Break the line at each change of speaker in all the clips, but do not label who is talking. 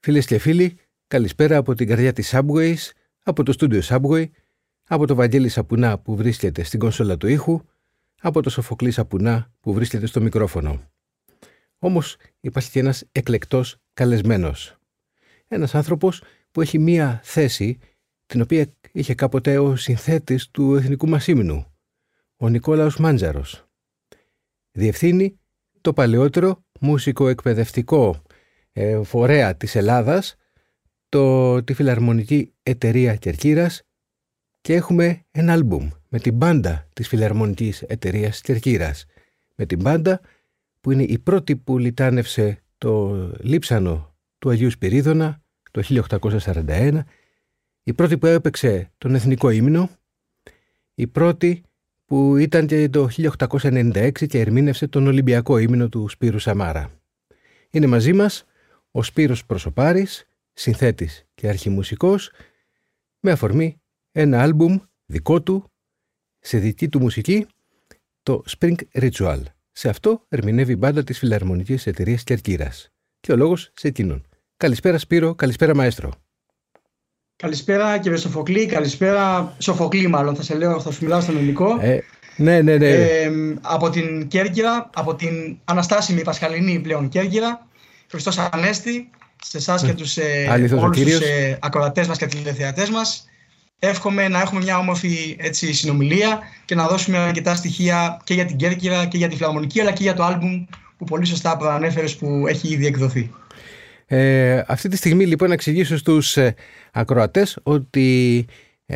Φίλες και φίλοι, καλησπέρα από την καρδιά της Subways, από το στούντιο Subway, από το Βαγγέλη Σαπουνά που βρίσκεται στην κονσόλα του ήχου, από το Σοφοκλή Σαπουνά που βρίσκεται στο μικρόφωνο. Όμως υπάρχει και ένας εκλεκτός καλεσμένος. Ένας άνθρωπος που έχει μία θέση την οποία είχε κάποτε ο συνθέτης του εθνικού μας ύμνου, ο Νικόλαος Μάντζαρος. Διευθύνει το παλαιότερο μουσικοεκπαιδευτικό φορέα της Ελλάδας, τη Φιλαρμονική Εταιρεία Κερκύρας, και έχουμε ένα άλμπουμ με την μπάντα της Φιλαρμονικής Εταιρείας Κερκύρας, με την μπάντα που είναι η πρώτη που λιτάνευσε το λείψανο του Αγίου Σπυρίδωνα το 1841, η πρώτη που έπαιξε τον εθνικό ύμνο, η πρώτη που ήταν και το 1896 και ερμήνευσε τον Ολυμπιακό ύμνο του Σπύρου Σαμάρα. Είναι μαζί μας ο Σπύρος Προσωπάρης, συνθέτης και αρχιμουσικός, με αφορμή ένα άλμπουμ δικό του, σε δική του μουσική, το Spring Ritual. Σε αυτό ερμηνεύει η μπάντα της Φιλαρμονικής Εταιρείας Κερκύρας. Και ο λόγος σε εκείνον. Καλησπέρα Σπύρο, καλησπέρα Μαέστρο.
Καλησπέρα κύριε Σοφοκλή, καλησπέρα Σοφοκλή μάλλον, θα σου μιλάω στον ελληνικό.
Ναι.
Από την Κέρκυρα, από την αναστάσιμη Πασχαλινή πλέον Κέρκυρα. Χριστός Ανέστη, σε εσάς και όλους τους ακροατές μας και τηλεθεατές μας. Εύχομαι να έχουμε μια όμορφη συνομιλία και να δώσουμε αρκετά στοιχεία και για την Κέρκυρα και για τη Φιλαρμονική, αλλά και για το άλμπουμ που πολύ σωστά προανέφερες, που έχει ήδη εκδοθεί.
Αυτή τη στιγμή λοιπόν να εξηγήσω στους ακροατές ότι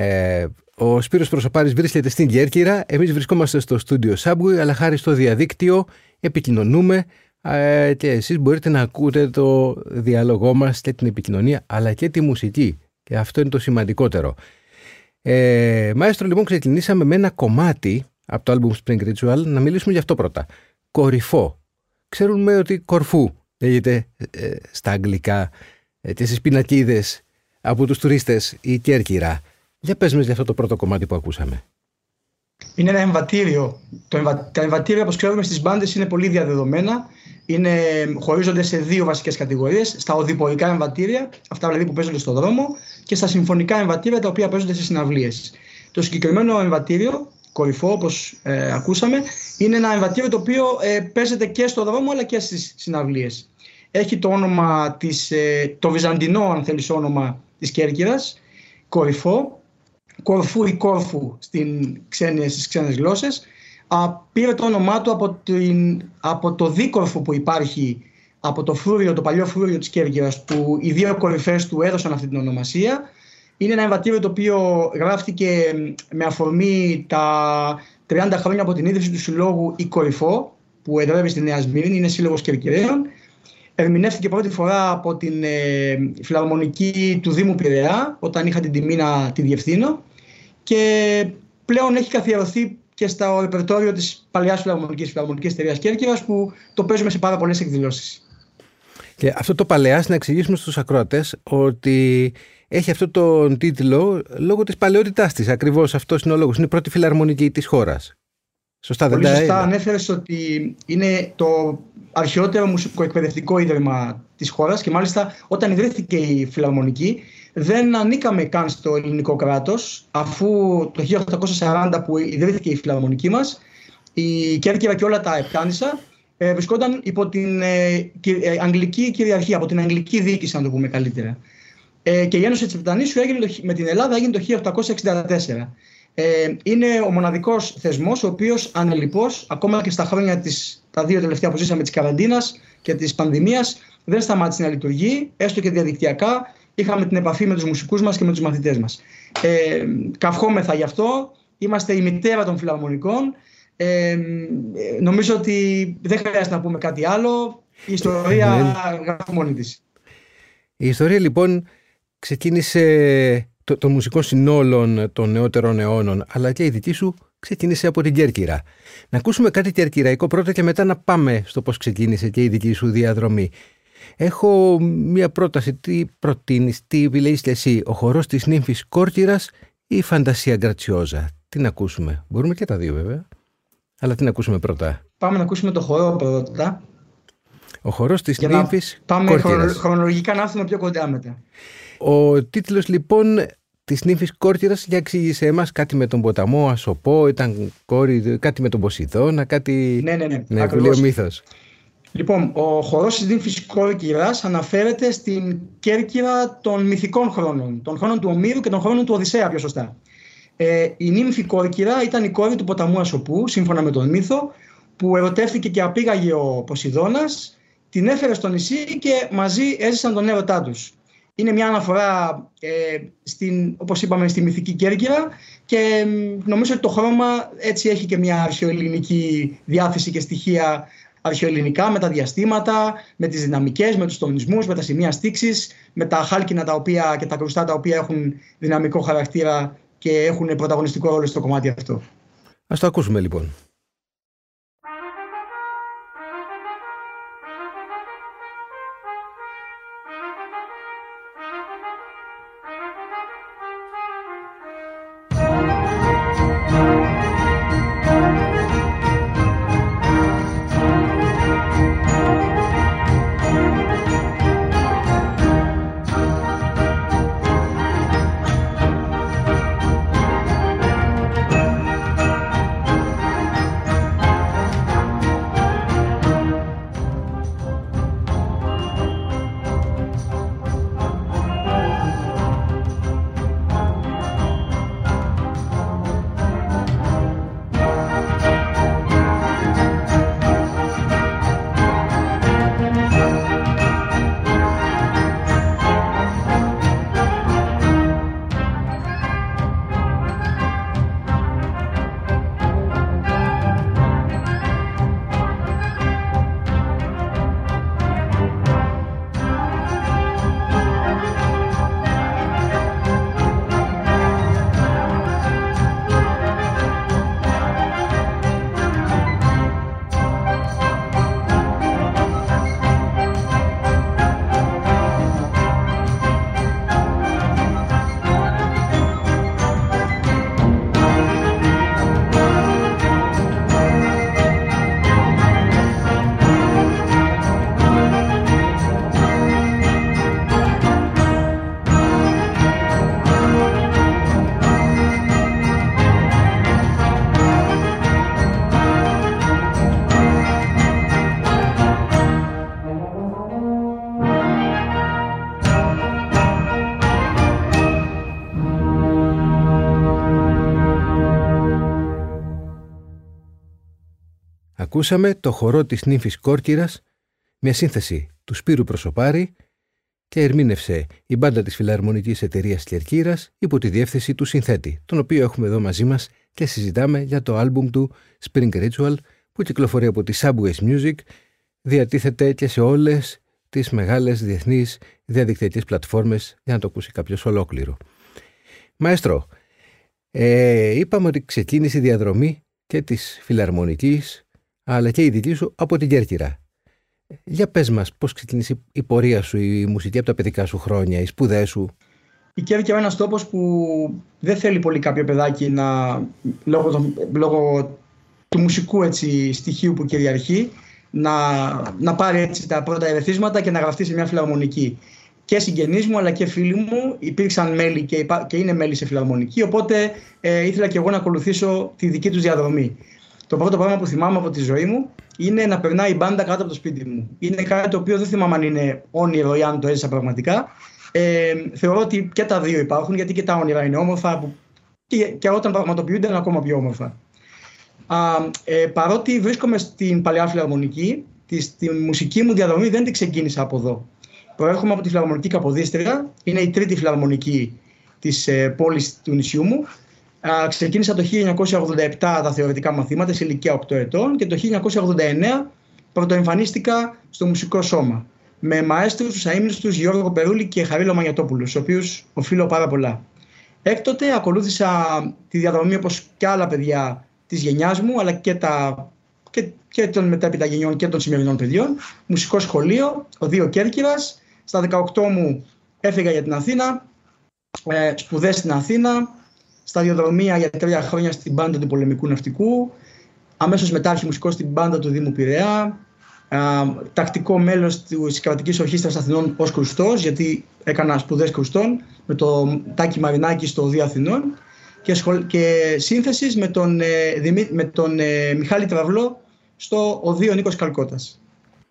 ο Σπύρος Προσωπάρης βρίσκεται στην Κέρκυρα, εμείς βρισκόμαστε στο στούντιο Subway, αλλά χάρη στο διαδίκτυο επικοινωνούμε και εσείς μπορείτε να ακούτε το διάλογό μας και την επικοινωνία, αλλά και τη μουσική, και αυτό είναι το σημαντικότερο. Μαέστρο, λοιπόν, ξεκινήσαμε με ένα κομμάτι από το album Spring Ritual, να μιλήσουμε γι' αυτό πρώτα. Κορυφό. Ξέρουμε ότι Κορφού λέγεται στα αγγλικά και στις πινακίδες από τους τουρίστες η Κέρκυρα. Για πες μας για αυτό το πρώτο κομμάτι που ακούσαμε.
Είναι ένα εμβατήριο. Τα εμβατήρια, όπως ξέρουμε, στις μπάντες είναι πολύ διαδεδομένα. Χωρίζονται σε δύο βασικές κατηγορίες. Στα οδηπορικά εμβατήρια, αυτά δηλαδή που παίζονται στον δρόμο, και στα συμφωνικά εμβατήρια, τα οποία παίζονται σε συναυλίες. Το συγκεκριμένο εμβατήριο, Κορυφό, όπως ακούσαμε, είναι ένα εμβατήριο το οποίο παίζεται και στον δρόμο αλλά και στις συναυλίες. Έχει το όνομα το βυζαντινό, αν θέλεις, όνομα της Κέρκυρας, Κορυφό. Κορφού ή Κόρφου στις ξένες γλώσσες. Πήρε το όνομά του από το δίκορφο που υπάρχει, από το παλιό φρούριο της Κέρκυρας, που οι δύο κορυφές του έδωσαν αυτή την ονομασία. Είναι ένα εμβατήριο το οποίο γράφτηκε με αφορμή τα 30 χρόνια από την ίδρυση του συλλόγου «Η Κορυφό», που εδρεύει στη Νέα Σμύρνη, είναι σύλλογος Κερκυραίων. Ερμηνεύτηκε πρώτη φορά από την Φιλαρμονική του Δήμου Πειραιά, όταν είχα την τιμή να τη διευθύνω, και πλέον έχει καθιερωθεί και στο ρεπερτόριο της παλαιάς Φιλαρμονικής Εταιρείας Κέρκυρας, που το παίζουμε σε πάρα πολλές εκδηλώσεις. Και
αυτό το παλαιάς, να εξηγήσουμε στους ακροατές ότι έχει αυτό τον τίτλο λόγω της παλαιότητάς της. Ακριβώς αυτός είναι ο λόγος. Είναι η πρώτη φιλαρμονική της χώρας. Σωστά,
πολύ σωστά ανέφερες ότι είναι το αρχαιότερο μουσικοεκπαιδευτικό ίδρυμα της χώρας, και μάλιστα όταν ιδρύθηκε η Φιλαρμονική δεν ανήκαμε καν στο ελληνικό κράτος, αφού το 1840 που ιδρύθηκε η Φιλαρμονική μας, η Κέρκυρα και όλα τα Επτάνησα βρισκόταν υπό την αγγλική κυριαρχία, από την αγγλική διοίκηση, να το πούμε καλύτερα. Και η Ένωση της Επτανήσου με την Ελλάδα έγινε το 1864. Είναι ο μοναδικός θεσμός ο οποίος ανελιπώς, ακόμα και στα χρόνια τα δύο τελευταία που ζήσαμε, της καραντίνας και της πανδημίας, δεν σταμάτησε να λειτουργεί, έστω και διαδικτυακά. Είχαμε την επαφή με τους μουσικούς μας και με τους μαθητές μας. Καυχόμεθα γι' αυτό. Είμαστε η μητέρα των φιλαρμονικών. Νομίζω ότι δεν χρειάζεται να πούμε κάτι άλλο. Η ιστορία γράφει μόνη της.
Η ιστορία λοιπόν ξεκίνησε των μουσικών συνόλων των νεότερων αιώνων, αλλά και η δική σου ξεκίνησε από την Κέρκυρα. Να ακούσουμε κάτι κερκυραϊκό πρώτα και μετά να πάμε στο πώς ξεκίνησε και η δική σου διαδρομή. Έχω μία πρόταση. Τι προτείνεις, τι επιλέγεις και εσύ, ο χορός της νύμφης Κόρκυρας ή η Φαντασία Γκρατσιόζα? Τι να ακούσουμε? Μπορούμε και τα δύο βέβαια, αλλά τι να ακούσουμε πρώτα?
Πάμε να ακούσουμε το χορό πρώτα.
Ο χορός της νύμφης
πάμε
Κόρκυρας.
χρονολογικά να έρθουμε πιο κοντά μετά.
Ο τίτλος λοιπόν της νύμφης Κόρκυρας, για εξήγησε εμάς, κάτι με τον ποταμό Ασοπό, ήταν κόρη, κάτι με τον Ποσειδώνα, κάτι...
Ναι,
πολύ ο μύθος.
Λοιπόν, ο χορός της νύμφης Κόρκυρας αναφέρεται στην Κέρκυρα των μυθικών χρόνων, των χρόνων του Ομήρου και των χρόνων του Οδυσσέα, πιο σωστά. Η νύμφη Κόρκυρα ήταν η κόρη του ποταμού Ασοπού, σύμφωνα με τον μύθο, που ερωτεύτηκε και απήγαγε ο Ποσειδώνας, την έφερε στο νησί και μαζί έζησαν τον έρωτά τους. Είναι μια αναφορά, όπως είπαμε, στη μυθική Κέρκυρα, και νομίζω ότι το χρώμα έτσι έχει και μια αρχαιοελληνική διάθεση και στοιχεία αρχαιοελληνικά, με τα διαστήματα, με τις δυναμικές, με τους τονισμούς, με τα σημεία στίξης, με τα χάλκινα και τα κρουστά τα οποία έχουν δυναμικό χαρακτήρα και έχουν πρωταγωνιστικό ρόλο στο κομμάτι αυτό.
Ας το ακούσουμε λοιπόν. Ακούσαμε το χορό της νύμφης Κόρκυρας, μια σύνθεση του Σπύρου Προσωπάρη, και ερμήνευσε η μπάντα της Φιλαρμονικής Εταιρείας Κερκύρας υπό τη διεύθυνση του συνθέτη, τον οποίο έχουμε εδώ μαζί μας και συζητάμε για το άλμπουμ του Spring Ritual, που κυκλοφορεί από τη Subways Music, διατίθεται και σε όλες τις μεγάλες διεθνείς διαδικτυακές πλατφόρμες για να το ακούσει κάποιος ολόκληρο. Μαέστρο, είπαμε ότι ξεκίνησε η διαδρομή και της Φιλαρμονικής αλλά και η δική σου από την Κέρκυρα. Για πες μας, πώς ξεκίνησε η πορεία σου, η μουσική από τα παιδικά σου χρόνια, οι σπουδές σου?
Η Κέρκυρα είναι ένας τόπος που δεν θέλει πολύ κάποιο παιδάκι λόγω του μουσικού στοιχείου που κυριαρχεί να πάρει τα πρώτα ερεθίσματα και να γραφτεί σε μια φιλαρμονική. Και συγγενείς μου αλλά και φίλοι μου υπήρξαν μέλη και είναι μέλη σε φιλαρμονική, οπότε ήθελα και εγώ να ακολουθήσω τη δική τους διαδρομή. Το πρώτο πράγμα που θυμάμαι από τη ζωή μου είναι να περνάει η μπάντα κάτω από το σπίτι μου. Είναι κάτι το οποίο δεν θυμάμαι αν είναι όνειρο ή αν το έζησα πραγματικά. Θεωρώ ότι και τα δύο υπάρχουν, γιατί και τα όνειρα είναι όμορφα και όταν πραγματοποιούνται είναι ακόμα πιο όμορφα. Παρότι βρίσκομαι στην παλιά φιλαρμονική, τη μουσική μου διαδρομή δεν την ξεκίνησα από εδώ. Προέρχομαι από τη Φιλαρμονική Καποδίστρια, είναι η τρίτη φιλαρμονική της πόλης του νησιού μου. Ξεκίνησα το 1987 τα θεωρητικά μαθήματα σε ηλικία 8 ετών και το 1989 πρωτοεμφανίστηκα στο μουσικό σώμα με μαέστρους τους αείμνηστους Γιώργο Περούλη και Χαρίλο Μανιατόπουλο, στους οποίους οφείλω πάρα πολλά. Έκτοτε ακολούθησα τη διαδρομή όπως και άλλα παιδιά της γενιάς μου, αλλά και των μετέπειτα γενιών και των σημερινών παιδιών. Μουσικό σχολείο, Οδείο Κέρκυρας. Στα 18 μου έφυγα για την Αθήνα, σπουδές στην Αθήνα, σταδιοδρομία για 3 χρόνια στην μπάντα του Πολεμικού Ναυτικού, αμέσως μετά αρχιμουσικό στην μπάντα του Δήμου Πειραιά, τακτικό μέλος της Κρατικής Ορχήστρας Αθηνών ως κρουστός, γιατί έκανα σπουδές κρουστών με τον Τάκη Μαρινάκη στο Οδείο Αθηνών και σύνθεσης με τον Μιχάλη Τραυλό στο Οδείο Νίκος Καλκώτας.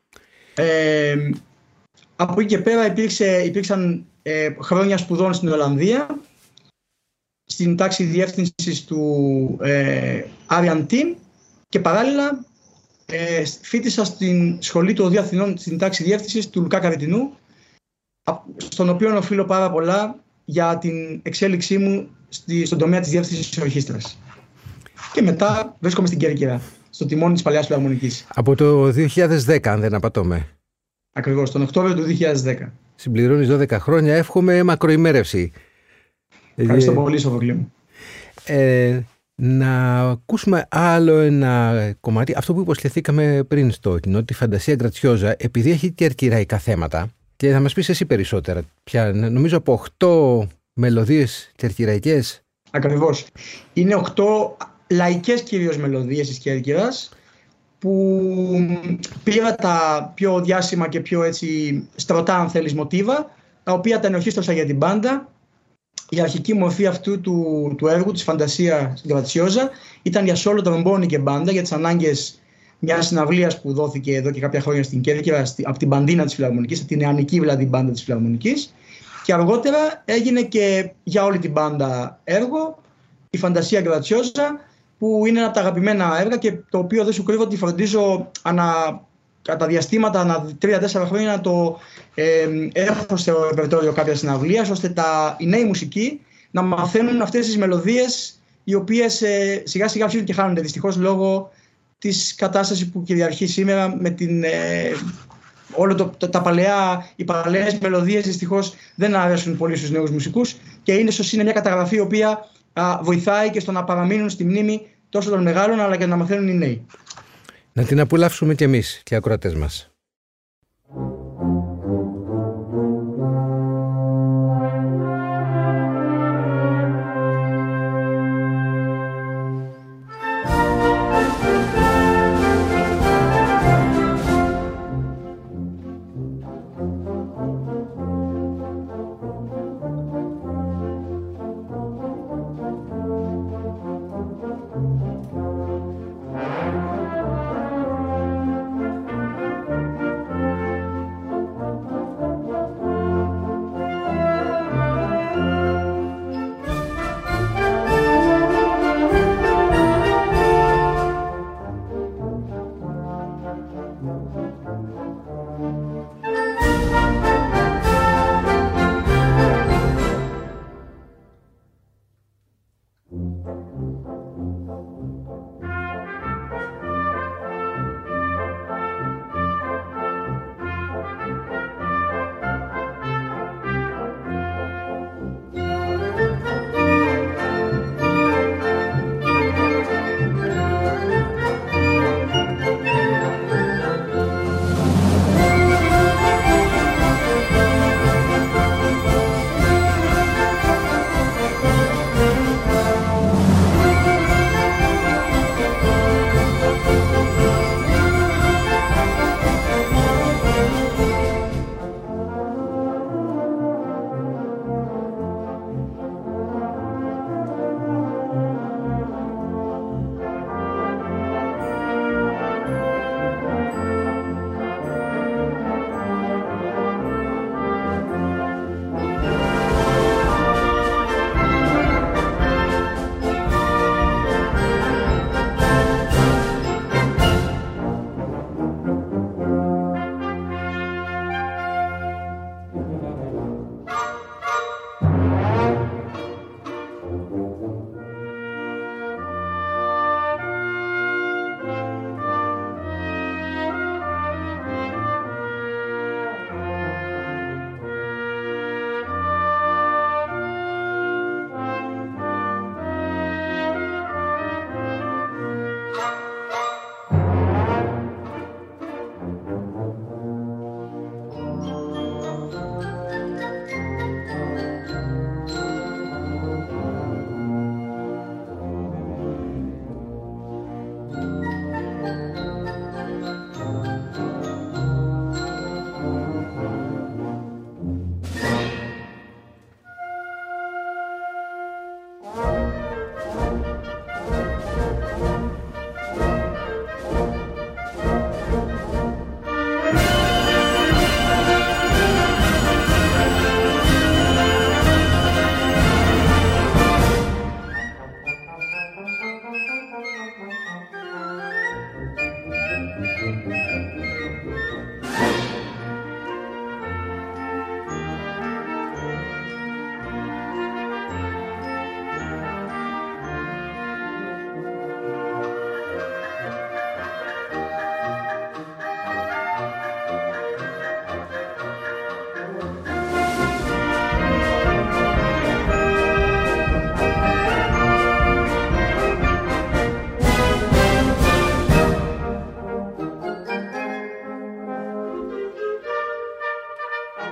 Από εκεί και πέρα υπήρξαν χρόνια σπουδών στην Ολλανδία, στην τάξη διεύθυνσης του Arian Team, και παράλληλα φοιτήσα στην σχολή του Οδείου Αθηνών στην τάξη διεύθυνσης του Λουκά Καριτινού, στον οποίο οφείλω πάρα πολλά για την εξέλιξή μου στον τομέα της διεύθυνσης της ορχήστρας. Και μετά βρίσκομαι στην Κέρκυρα, στο τιμόνι της Παλαιάς Φιλαρμονικής.
Από το 2010, αν δεν απατώμε.
Ακριβώς, τον Οκτώβριο του 2010.
Συμπληρώνεις 12 χρόνια, εύχομαι μακροημέρευση.
Ευχαριστώ πολύ, Σοφοκλή μου.
Να ακούσουμε άλλο ένα κομμάτι, αυτό που υποσχεθήκαμε πριν στο κοινό, τη Φαντασία Γκρατσιόζα, επειδή έχει κερκυραϊκά θέματα, και θα μας πεις εσύ περισσότερα. Νομίζω από 8 μελωδίες κερκυραϊκές. Ακριβώς.
Είναι 8 λαϊκές κυρίως μελωδίες της Κέρκυρας, που πήρα τα πιο διάσημα και πιο έτσι στρωτά, αν θέλεις, μοτίβα, τα οποία τα ενορχίστρωσα για την μπάντα. Η αρχική μορφή αυτού του έργου, της Φαντασία Γκρατσιόζα, ήταν για σόλο τρομπόνι και μπάντα, για τις ανάγκες μιας συναυλίας που δόθηκε εδώ και κάποια χρόνια στην Κέρκυρα, από την μπαντίνα της Φιλαρμονικής, από την νεανική δηλαδή μπάντα της Φιλαρμονικής. Και αργότερα έγινε και για όλη την μπάντα έργο, η Φαντασία Γκρατσιόζα, που είναι ένα από τα αγαπημένα έργα και το οποίο δεν σου κρύβω ότι φροντίζω κατά διαστήματα, ανά 3-4 χρόνια, να το έχω στο ρεπερτόριο κάποια συναυλίας, ώστε οι νέοι μουσικοί να μαθαίνουν αυτές τις μελωδίες, οι οποίες σιγά σιγά αρχίζουν και χάνονται δυστυχώς λόγω της κατάστασης που κυριαρχεί σήμερα με οι παλαιές μελωδίες δυστυχώς δεν αρέσουν πολύ στους νέους μουσικούς, και ίσως είναι μια καταγραφή η οποία βοηθάει και στο να παραμείνουν στη μνήμη τόσο των μεγάλων, αλλά και να μαθαίνουν οι νέοι.
Να την απολαύσουμε κι εμείς και οι ακροατές μας.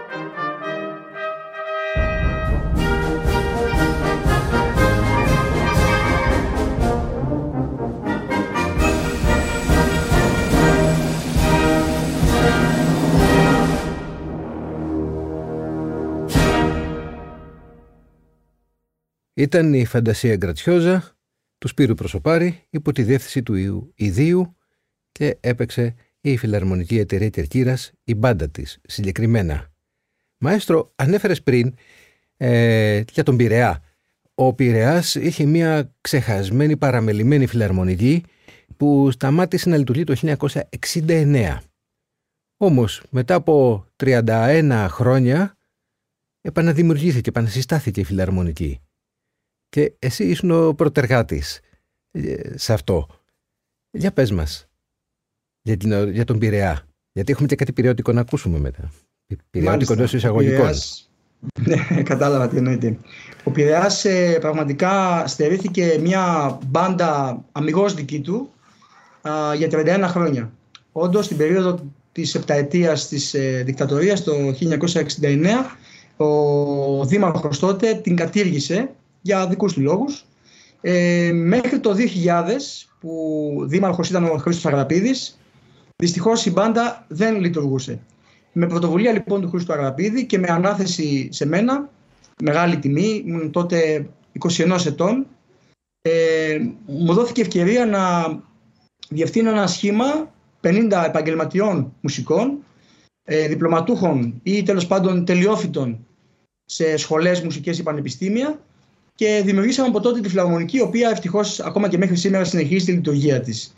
Ήταν η Φαντασία Γκρατσιόζα του Σπύρου Προσωπάρη υπό τη διεύθυνση του Ιδίου και έπαιξε η Φιλαρμονική Εταιρεία Κερκύρας, η μπάντα της συγκεκριμένα. Μαέστρο, ανέφερες πριν για τον Πειραιά. Ο Πειραιάς είχε μια ξεχασμένη, παραμελημένη φιλαρμονική που σταμάτησε να λειτουργεί το 1969. Όμως μετά από 31 χρόνια επαναδημιουργήθηκε, επανασυστάθηκε η φιλαρμονική. Και εσύ ήσουν ο πρωτεργάτης σε αυτό. Για πες μας για τον Πειραιά. Γιατί έχουμε και κάτι πειραιώτικο να ακούσουμε μετά. Πειραιώτικο εντός εισαγωγικών.
Ναι, κατάλαβα τι εννοείται. Ο Πειραιάς πραγματικά στερήθηκε μια μπάντα αμιγώς δική του για 31 χρόνια. Όντως, στην περίοδο της επταετίας της δικτατορίας, το 1969, ο δήμαρχος τότε την κατήργησε για δικούς του λόγους. Μέχρι το 2000, που δήμαρχος ήταν ο Χρήστος Αγραπίδης, δυστυχώς η μπάντα δεν λειτουργούσε. Με πρωτοβουλία λοιπόν του Χρήστου Αγραπίδη και με ανάθεση σε μένα, μεγάλη τιμή, ήμουν τότε 21 ετών, μου δόθηκε ευκαιρία να διευθύνω ένα σχήμα 50 επαγγελματιών μουσικών, διπλωματούχων ή τέλος πάντων τελειόφοιτων σε σχολές, μουσικές ή πανεπιστήμια, και δημιουργήσαμε από τότε τη Φιλαρμονική, η οποία ευτυχώς ακόμα και μέχρι σήμερα συνεχίζει τη λειτουργία της.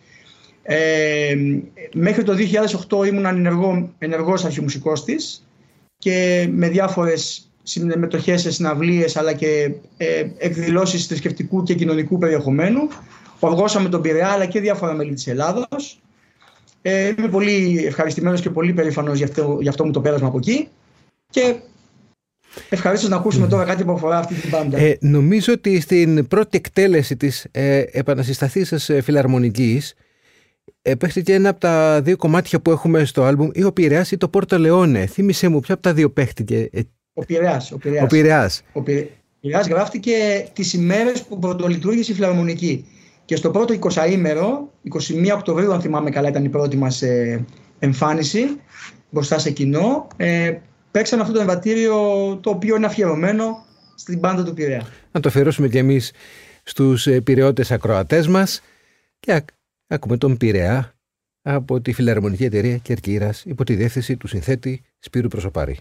Μέχρι το 2008 ήμουν ενεργός αρχιμουσικός της και με διάφορες συμμετοχές σε συναυλίες αλλά και εκδηλώσεις θρησκευτικού και κοινωνικού περιεχομένου. Οργώσαμε τον Πειραιά αλλά και διάφορα μέλη της Ελλάδος. Είμαι πολύ ευχαριστημένος και πολύ περήφανος για αυτό μου το πέρασμα από εκεί. Και ευχαριστώ να ακούσουμε τώρα κάτι που αφορά αυτή την μπάντα.
Νομίζω ότι στην πρώτη εκτέλεση της επανασυσταθής σας φιλαρμονικής παίχτηκε ένα από τα δύο κομμάτια που έχουμε στο άλμπουμ, ή ο Πειραιάς ή το Πόρτο Λεόνε. Θύμισε μου, ποια από τα δύο παίχτηκε?
Ο Πειραιάς. Ο Πειραιάς γράφτηκε τις ημέρες που πρωτολειτουργήσε η Φιλαρμονική. Και στο πρώτο 20ήμερο, 21 Οκτωβρίου αν θυμάμαι καλά ήταν η πρώτη μας εμφάνιση μπροστά σε κοινό, παίξαμε αυτό το εμβατήριο, το οποίο είναι αφιερωμένο στην μπάντα του Πειραιά. Να
το αφιερώσουμε κι εμείς στους πειραιώτες ακροατές μας και ακούμε τον Πειραιά από τη Φιλαρμονική Εταιρεία Κερκύρας υπό τη διεύθυνση του συνθέτη Σπύρου Προσωπάρη.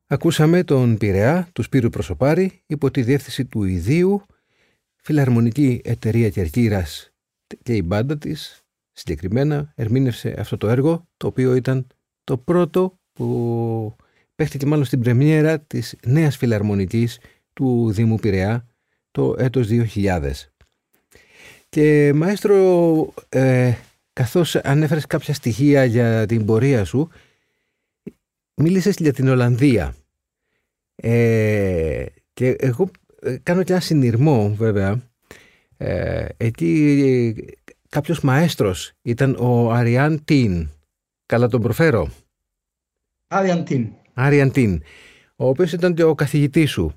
Ακούσαμε τον Πειραιά του Σπύρου Προσωπάρη υπό τη διεύθυνση του Ιδίου, Φιλαρμονική Εταιρεία Κερκύρας, και η μπάντα της συγκεκριμένα ερμήνευσε αυτό το έργο, το οποίο ήταν το πρώτο που παίχτηκε μάλλον στην πρεμιέρα της νέας φιλαρμονικής του Δήμου Πειραιά το έτος 2000. Και μαέστρο, καθώς ανέφερες κάποια στοιχεία για την πορεία σου, μίλησες για την Ολλανδία. Και εγώ κάνω και ένα συνειρμό, βέβαια. Εκεί κάποιος μαέστρος ήταν ο Άριαν Τιν. Καλά τον προφέρω? Άριαν Τιν, ο οποίος ήταν και ο καθηγητής σου.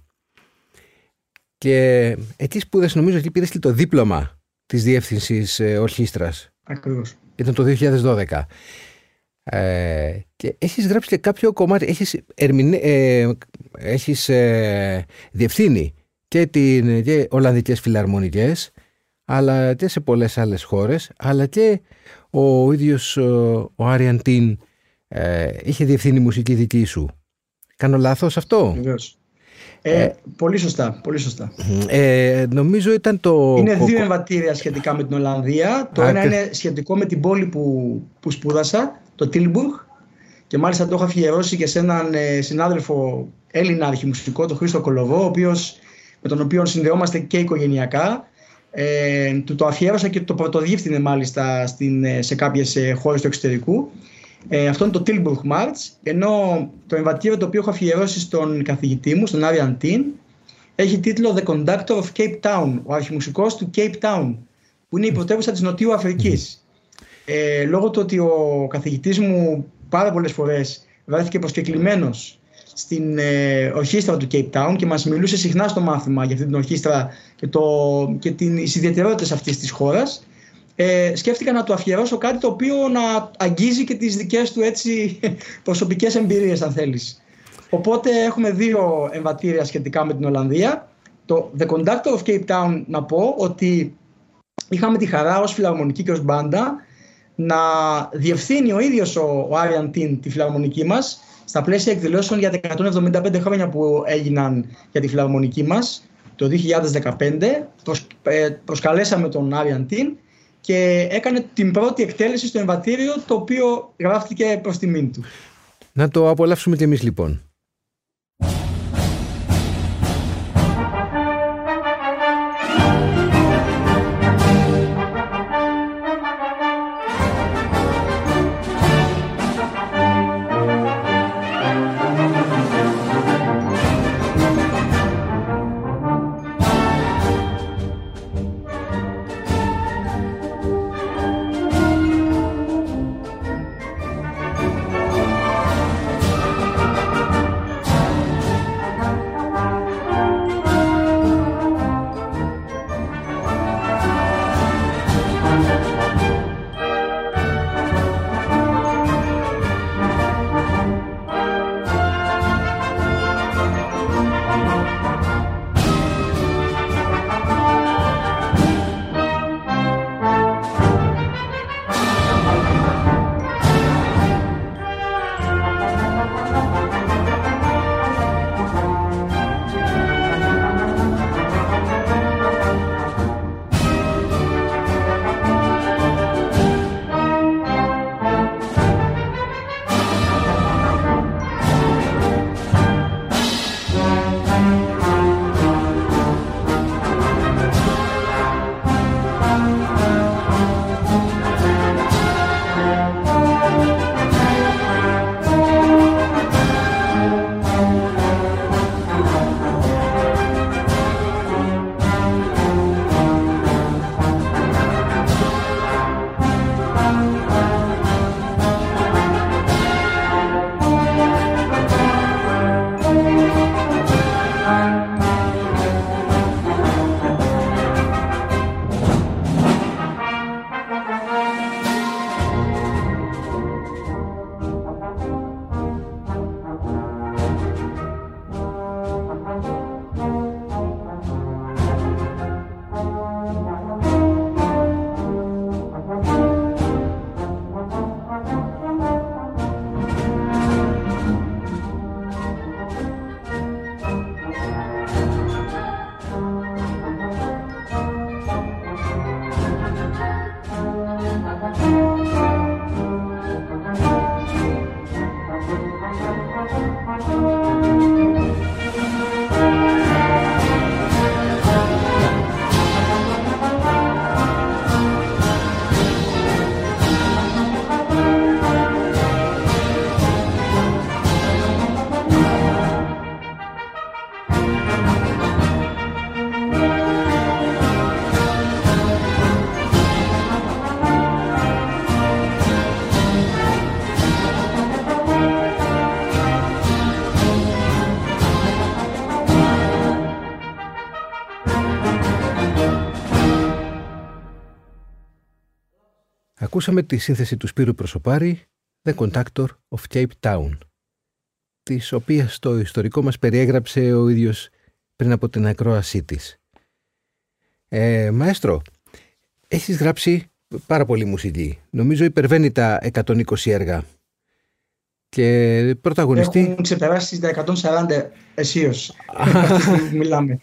Και εκεί σπούδασες, νομίζω ότι πήρες και το δίπλωμα της διεύθυνσης ορχήστρας.
Ακριβώς.
Ήταν το 2012. Και έχεις γράψει και κάποιο κομμάτι, έχεις διευθύνει και Ολλανδικές φιλαρμονικές, αλλά και σε πολλές άλλες χώρες, αλλά και ο ίδιος ο Άριαν Τιν είχε διευθύνει μουσική δική σου. Κάνω λάθος αυτό?
Βεβαίως. Πολύ σωστά.
Νομίζω ήταν το...
Είναι δύο εμβατήρια σχετικά με την Ολλανδία. Το ένα είναι σχετικό με την πόλη που σπούδασα, το Τίλμπουργκ, και μάλιστα το έχω αφιερώσει και σε έναν συνάδελφο Έλληνα αρχιμουσικό, τον Χρήστο Κολοβό, με τον οποίο συνδεόμαστε και οικογενειακά. Του το αφιέρωσα και το πρωτοδιεύθυνε μάλιστα σε κάποιες χώρες του εξωτερικού. Αυτό είναι το Tilburg March, ενώ το εμβατήριο το οποίο έχω αφιερώσει στον καθηγητή μου, στον Άριαν Τιν, έχει τίτλο The Conductor of Cape Town, ο αρχιμουσικός του Cape Town, που είναι η πρωτεύουσα της Νοτιού Αφρικής. Λόγω του ότι ο καθηγητής μου πάρα πολλές φορές βρέθηκε προσκεκλημένος στην ορχήστρα του Cape Town και μας μιλούσε συχνά στο μάθημα για αυτή την ορχήστρα και τις ιδιαιτερότητες αυτής της χώρας, σκέφτηκα να του αφιερώσω κάτι το οποίο να αγγίζει και τις δικές του έτσι προσωπικές εμπειρίες, αν θέλεις. Οπότε έχουμε δύο εμβατήρια σχετικά με την Ολλανδία. Το The Conductor of Cape Town, να πω ότι είχαμε τη χαρά ως φιλαρμονική και ως μπάντα να διευθύνει ο ίδιος ο Άριαν Τιν τη φιλαρμονική μας στα πλαίσια εκδηλώσεων για τα 175 χρόνια που έγιναν για τη φιλαρμονική μας το 2015. Προσκαλέσαμε τον Άριαν Τιν και έκανε την πρώτη εκτέλεση στο εμβατήριο, το οποίο γράφτηκε προς τιμήν του.
Να το απολαύσουμε και εμείς λοιπόν. Ακούσαμε τη σύνθεση του Σπύρου Προσωπάρη, The Conductor of Cape Town, της οποίας το ιστορικό μας περιέγραψε ο ίδιος πριν από την ακρόασή της. Μαέστρο, έχεις γράψει πάρα πολύ μουσική. Νομίζω υπερβαίνει τα 120 έργα. Και πρωταγωνιστή...
Έχουν ξεπεράσει τα 140 αισίως. Μιλάμε.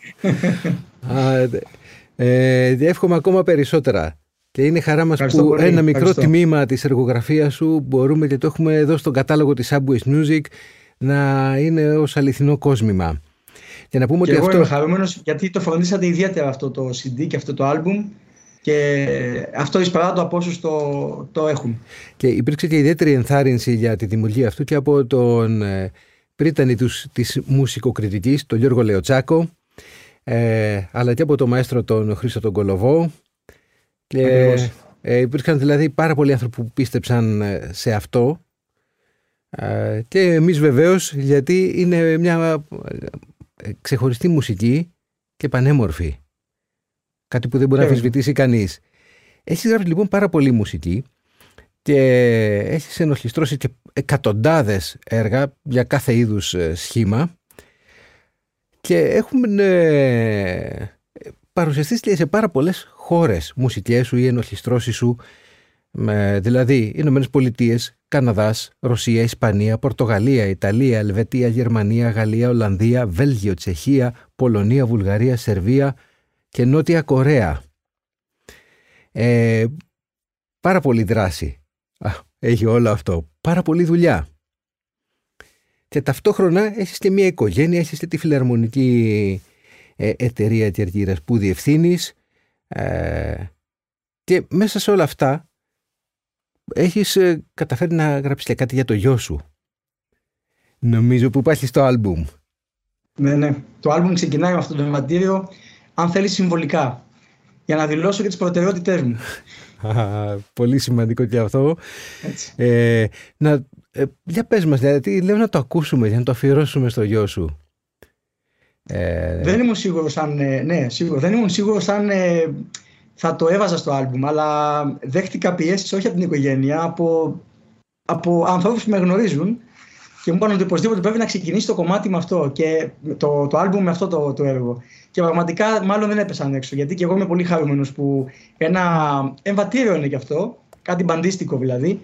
Εύχομαι ακόμα περισσότερα. Και είναι χαρά μας που πολύ, ένα μικρό τμήμα της εργογραφίας σου μπορούμε, και το έχουμε εδώ στον κατάλογο της Subways Music, να είναι ως αληθινό κόσμημα. Και να πούμε
και
ότι
εγώ είμαι χαρούμενος γιατί το φροντίσατε ιδιαίτερα αυτό το CD και αυτό το album, και αυτό εις παρά το από όσους το έχουν. Και
υπήρξε και ιδιαίτερη ενθάρρυνση για τη δημιουργία αυτού και από τον πρίτανη της μουσικοκριτικής, τον Γιώργο Λεοτσάκο, αλλά και από τον μαέστρο τον Χρήστο τον Κολοβό. Και υπήρχαν δηλαδή πάρα πολλοί άνθρωποι που πίστεψαν σε αυτό, και εμείς βεβαίως, γιατί είναι μια ξεχωριστή μουσική και πανέμορφη, κάτι που δεν μπορεί να αμφισβητήσει κανείς. Έχεις γράψει λοιπόν πάρα πολλή μουσική και έχεις ενορχιστρώσει και εκατοντάδες έργα για κάθε είδους σχήμα, και έχουμε παρουσιαστείς σε πάρα πολλές χώρες μουσικές σου ή ενορχιστρώσεις σου, δηλαδή Ηνωμένες Πολιτείες, Καναδάς, Ρωσία, Ισπανία, Πορτογαλία, Ιταλία, Ελβετία, Γερμανία, Γαλλία, Ολλανδία, Βέλγιο, Τσεχία, Πολωνία, Βουλγαρία, Σερβία και Νότια Κορέα. Πάρα πολύ δράση έχει όλο αυτό, πάρα πολύ δουλειά. Και ταυτόχρονα έχεις και μια οικογένεια, έχεις και τη φιλαρμονική εταιρεία Κερκύρας που διευθύνεις, και μέσα σε όλα αυτά έχεις καταφέρει να γράψεις και κάτι για το γιο σου, νομίζω, που υπάρχει στο άλμπουμ.
Ναι. Το άλμπουμ ξεκινάει με αυτό το εμβατήριο, αν θέλεις, συμβολικά, για να δηλώσω και τις προτεραιότητές μου.
Πολύ σημαντικό και αυτό. Για πες μας, γιατί λέω να το ακούσουμε, για να το αφιερώσουμε στο γιο σου.
Δεν ήμουν σίγουρος αν θα το έβαζα στο άλμπουμ, αλλά δέχτηκα πιέσεις όχι από την οικογένεια, από ανθρώπους που με γνωρίζουν, και μου είπαν ότι οπωσδήποτε πρέπει να ξεκινήσει το κομμάτι με αυτό και το άλμπουμ με αυτό το έργο. Και πραγματικά μάλλον δεν έπεσαν έξω, γιατί και εγώ είμαι πολύ χαρούμενος που ένα εμβατήριο είναι και αυτό, κάτι μπαντίστικο δηλαδή.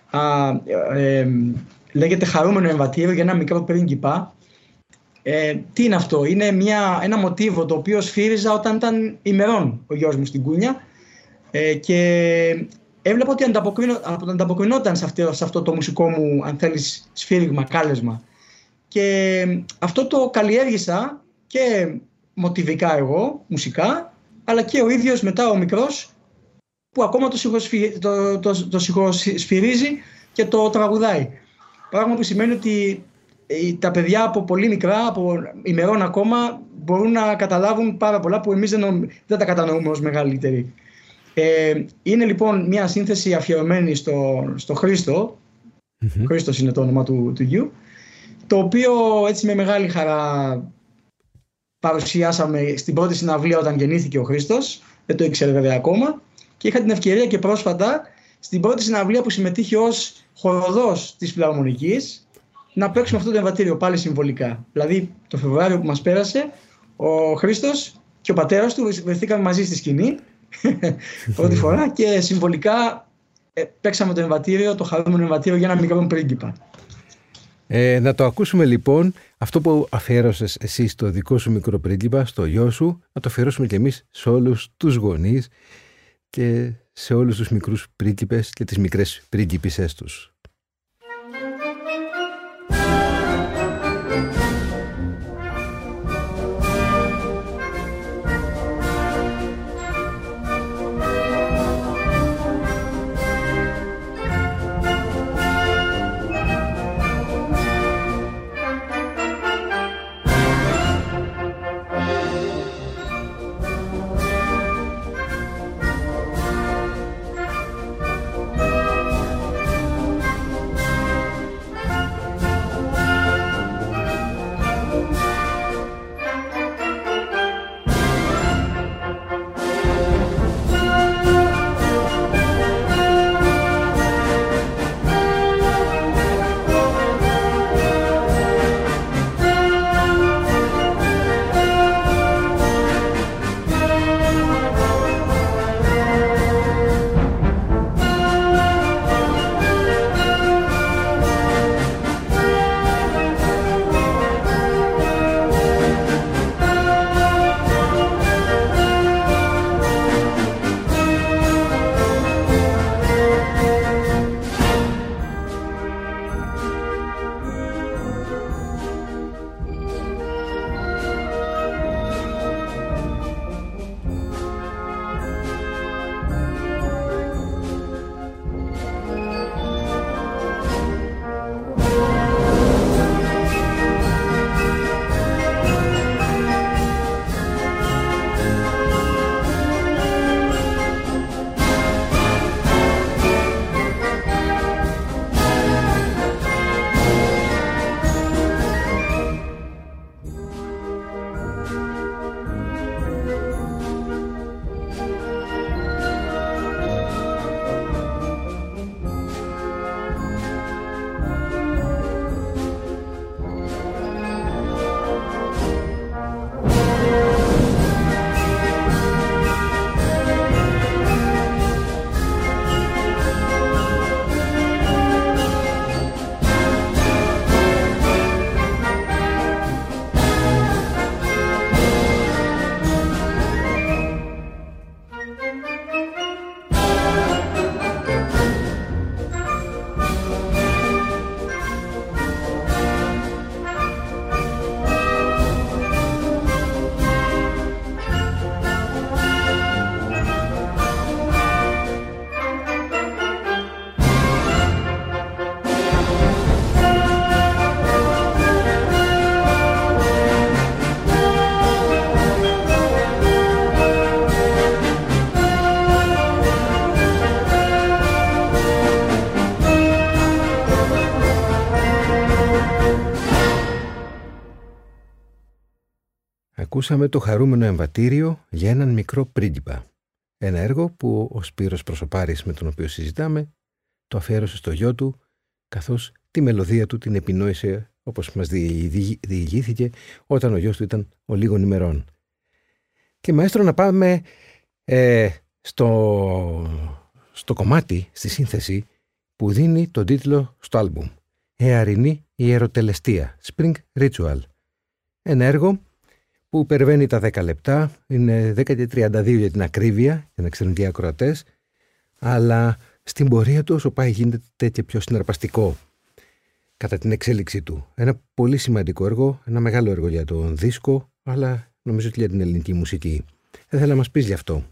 Λέγεται Χαρούμενο Εμβατήριο για ένα μικρό πρίγκιπα. Τι είναι αυτό? Είναι ένα μοτίβο το οποίο σφύριζα όταν ήταν ημερών ο γιος μου στην Κούνια, και έβλεπα ότι ανταποκρινόταν σε αυτό το μουσικό μου, αν θέλεις, σφύριγμα, κάλεσμα. Και αυτό το καλλιέργησα και μοτιβικά εγώ, μουσικά, αλλά και ο ίδιος μετά ο μικρός, που ακόμα το συγχωσφυρίζει και το τραγουδάει. Πράγμα που σημαίνει ότι τα παιδιά από πολύ μικρά, από ημερών ακόμα, μπορούν να καταλάβουν πάρα πολλά που εμείς δεν τα κατανοούμε ως μεγαλύτεροι. Είναι λοιπόν μια σύνθεση αφιερωμένη στο Χρήστο. Χρήστος είναι το όνομα του γιου, το οποίο έτσι με μεγάλη χαρά παρουσιάσαμε στην πρώτη συναυλία όταν γεννήθηκε ο Χρήστος. Δεν το ήξερε βέβαια ακόμα, και είχα την ευκαιρία και πρόσφατα στην πρώτη συναυλία που συμμετείχε ως χοροδός της Φιλαρμονικής να παίξουμε αυτό το εμβατήριο πάλι συμβολικά. Δηλαδή το Φεβρουάριο που μας πέρασε, ο Χρήστος και ο πατέρας του βρεθήκαμε μαζί στη σκηνή πρώτη φορά, και συμβολικά παίξαμε το εμβατήριο, το χαρούμενο εμβατήριο για ένα μικρό πρίγκιπα.
Να το ακούσουμε λοιπόν, αυτό που αφιέρωσες εσύ στο δικό σου μικρό πρίγκιπα, στο γιο σου, να το αφιερώσουμε και εμείς σε όλους τους γονείς και σε όλους τους μικρούς πρίγκιπες και τις μικρές πρίγκιπισσές τους. Ακούσαμε το χαρούμενο εμβατήριο για έναν μικρό πρίγκιπα. Ένα έργο που ο Σπύρος Προσωπάρης, με τον οποίο συζητάμε, το αφιέρωσε στο γιο του, καθώς τη μελωδία του την επινόησε, όπως μας διηγήθηκε, όταν ο γιος του ήταν ο λίγων ημερών. Και μαέστρο, να πάμε στο κομμάτι, στη σύνθεση που δίνει τον τίτλο στο άλμπουμ. Αιαρινή ιεροτελεστία, Spring Ritual. Ένα έργο που υπερβαίνει τα 10 λεπτά, είναι 10:32 για την ακρίβεια, για να ξέρουν και οι ακροατές, αλλά στην πορεία του όσο πάει γίνεται και πιο συναρπαστικό κατά την εξέλιξή του. Ένα πολύ σημαντικό έργο, ένα μεγάλο έργο για τον δίσκο, αλλά νομίζω και για την ελληνική μουσική. Θα ήθελα να μας πεις γι' αυτό.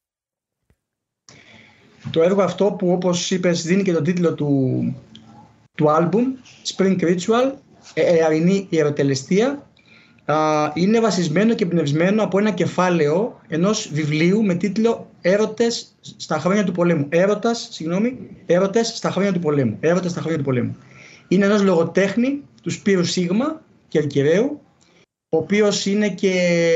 Το έργο αυτό που, όπως είπες, δίνει και τον τίτλο του άλμπουμ, Spring Ritual, Αιαρινή ιεροτελεστία, είναι βασισμένο και εμπνευσμένο από ένα κεφάλαιο ενός βιβλίου με τίτλο Έρωτες στα χρόνια του πολέμου. Έρωτες στα χρόνια του πολέμου. Έρωτες στα χρόνια του πολέμου. Είναι ενός λογοτέχνη, του Σπύρου Σίγμα Κερκυραίου, ο οποίος είναι και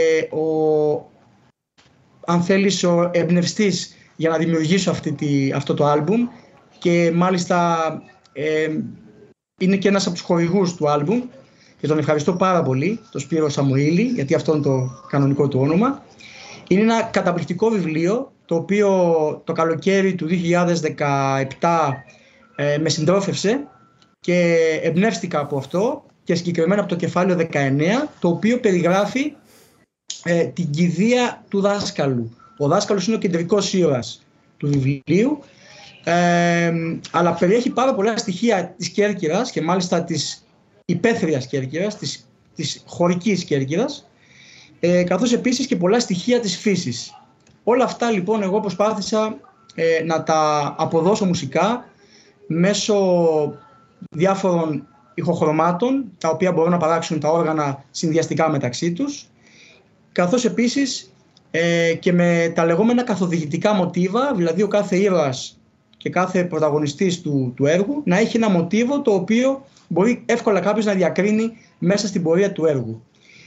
αν θέλεις, ο εμπνευστής για να δημιουργήσω αυτό το άλμπουμ, και μάλιστα είναι και ένας από τους χορηγούς του άλμπουμ και τον ευχαριστώ πάρα πολύ, τον Σπύρο Σαμουήλη, γιατί αυτό είναι το κανονικό του όνομα. Είναι ένα καταπληκτικό βιβλίο, το οποίο το καλοκαίρι του 2017 με συντρόφευσε και εμπνεύστηκα από αυτό, και συγκεκριμένα από το κεφάλαιο 19, το οποίο περιγράφει την κηδεία του δάσκαλου. Ο δάσκαλος είναι ο κεντρικός ήρωας του βιβλίου, αλλά περιέχει πάρα πολλά στοιχεία της Κέρκυρας, και μάλιστα της υπαίθριας Κέρκυρας, της χωρικής Κέρκυρας, καθώς επίσης και πολλά στοιχεία της φύσης. Όλα αυτά λοιπόν εγώ προσπάθησα να τα αποδώσω μουσικά μέσω διάφορων ηχοχρωμάτων, τα οποία μπορούν να παράξουν τα όργανα συνδυαστικά μεταξύ τους, καθώς επίσης και με τα λεγόμενα καθοδηγητικά μοτίβα, δηλαδή ο κάθε ήρωας και κάθε πρωταγωνιστής του έργου να έχει ένα μοτίβο το οποίο μπορεί εύκολα κάποιος να διακρίνει μέσα στην πορεία του έργου.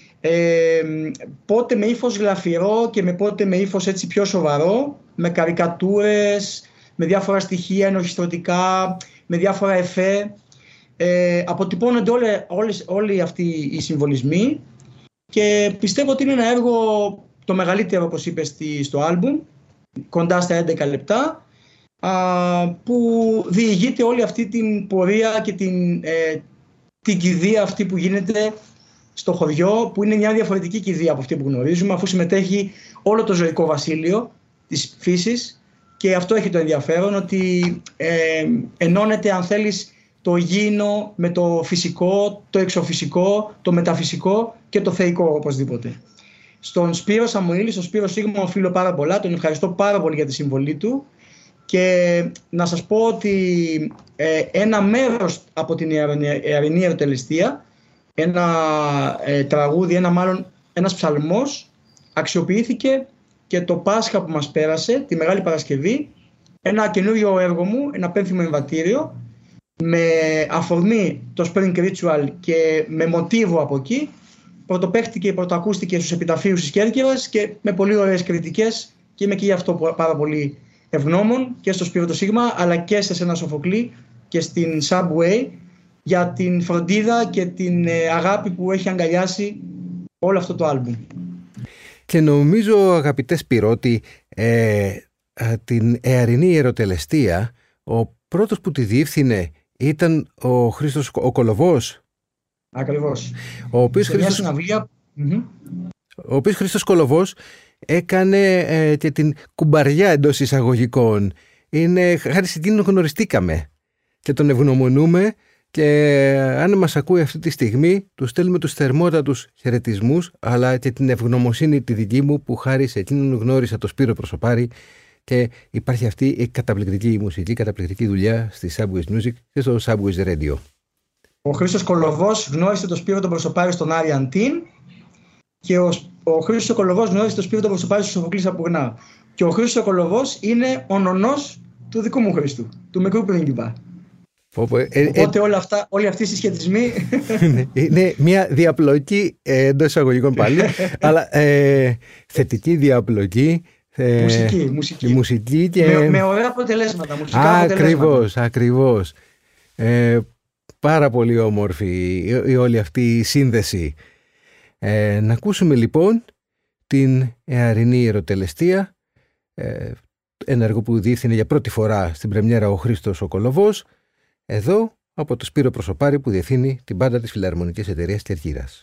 Πότε με ύφος γλαφυρό και πότε με ύφος έτσι πιο σοβαρό, με καρικατούρες, με διάφορα στοιχεία ενορχιστρωτικά, με διάφορα εφέ. Αποτυπώνονται όλοι αυτοί οι συμβολισμοί, και πιστεύω ότι είναι ένα έργο το μεγαλύτερο, όπως είπες, στο άλμπουμ, κοντά στα 11 λεπτά, που διηγείται όλη αυτή την πορεία και την κηδεία αυτή που γίνεται στο χωριό, που είναι μια διαφορετική κηδεία από αυτή που γνωρίζουμε, αφού συμμετέχει όλο το ζωικό βασίλειο της φύσης, και αυτό έχει το ενδιαφέρον, ότι ενώνεται, αν θέλεις, το γήινο με το φυσικό, το εξωφυσικό, το μεταφυσικό και το θεϊκό οπωσδήποτε. Στον Σπύρο Σαμουήλη, στον Σπύρο Σίγμα, οφείλω πάρα πολλά, τον ευχαριστώ πάρα πολύ για τη συμβολή του, και να σας πω ότι ένα μέρος από την Αιαρινή Ιεροτελεστία, ένα τραγούδι, ένας ψαλμός, αξιοποιήθηκε και το Πάσχα που μας πέρασε, τη Μεγάλη Παρασκευή, ένα καινούριο έργο μου, ένα πένθυμο εμβατήριο, με αφορμή το Spring Ritual και με μοτίβο από εκεί, πρωτοπαίχτηκε, πρωτοακούστηκε στους επιταφείους της Κέρκυρας και με πολύ ωραίες κριτικές, και είμαι και γι' αυτό πάρα πολύ ευγνώμων και στο Σπύρο το Σίγμα, αλλά και σε ένα Σοφοκλή και στην Subway, για την φροντίδα και την αγάπη που έχει αγκαλιάσει όλο αυτό το άλμπουμ. Και
νομίζω, αγαπητέ Σπύρο, ότι την Αιαρινή Ιεροτελεστία ο πρώτος που τη διεύθυνε ήταν ο Χρήστος ο Κολοβός.
Ακριβώς.
Ο οποίος Χρήστος Κολοβός έκανε και την κουμπαριά εντός εισαγωγικών. Είναι χάρη σε εκείνον γνωριστήκαμε και τον ευγνωμονούμε, και αν μας ακούει αυτή τη στιγμή του στέλνουμε τους θερμότατους χαιρετισμούς, αλλά και την ευγνωμοσύνη τη δική μου, που χάρη σε εκείνον γνώρισα το Σπύρο Προσωπάρη και υπάρχει αυτή η καταπληκτική μουσική, καταπληκτική δουλειά στη Subways Music και στο Subways Radio.
Ο Χρήστος Κολοβός γνώρισε τον Σπύρο τον Προσωπάρη στον Άρη Αντίν, και ο Χρήστος Κολοβός γνώρισε τον Σπύρο τον Προσωπάρη στο Σοφοκλή Σαπουρνά. Και ο Χρήστος Κολοβός είναι ο νονός του δικού μου Χρήστου, του μικρού πρίγκιπα. Οπότε όλοι αυτοί οι συσχετισμοί
είναι μια διαπλοκή εντός εισαγωγικών πάλι, αλλά θετική διαπλοκή. Μουσική και...
με ωραία αποτελέσματα, μουσικά αποτελέσματα.
Ακριβώς. Πάρα πολύ όμορφη η όλη αυτή η σύνδεση. Να ακούσουμε λοιπόν την Εαρινή Ιεροτελεστία, ένα έργο που διεύθυνε για πρώτη φορά στην πρεμιέρα ο Χρήστος ο Κολοβός, εδώ από το Σπύρο Προσωπάρη που διευθύνει την μπάντα της Φιλαρμονικής Εταιρείας Κερκύρας.